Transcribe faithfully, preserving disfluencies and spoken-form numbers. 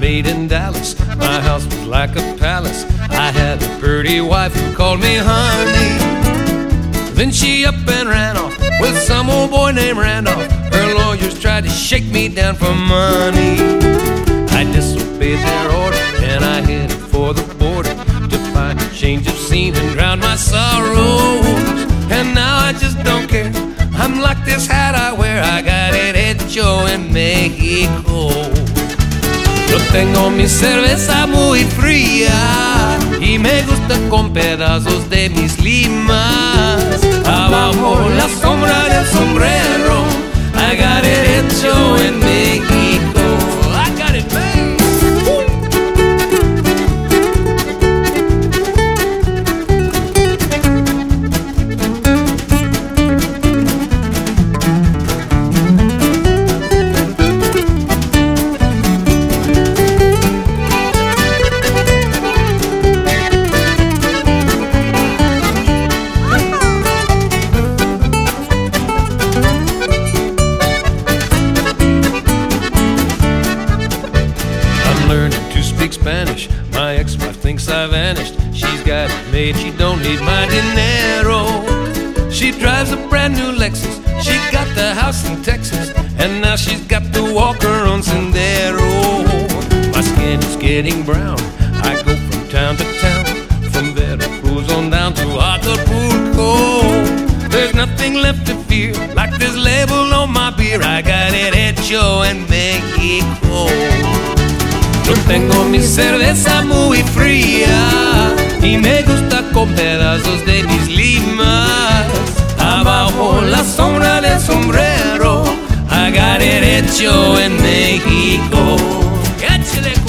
stayed in Dallas. My house was like a palace. I had a pretty wife who called me honey. Then she up and ran off with some old boy named Randolph. Her lawyers tried to shake me down for money. I disobeyed their order and I headed for the border to find a change of scene and drown my sorrows. And now I just don't care. I'm like this hat I wear. I got it hecho en México. Yo tengo mi cerveza muy fría y me gusta con pedazos de mis limas. Abajo la sombra del sombrero, I got it hecho en México. I got it made. Spanish. My ex-wife thinks I vanished. She's got it made, she don't need my dinero. She drives a brand new Lexus. She got the house in Texas, and now she's got to walk her own sendero. My skin is getting brown. I go from town to town, from Veracruz on down to Acapulco. There's nothing left to fear, like this label on my beer. I got it hecho en México. Yo tengo mi cerveza muy fría y me gusta con pedazos de mis limas. Abajo la sombra del sombrero, I got it hecho en México. Échale.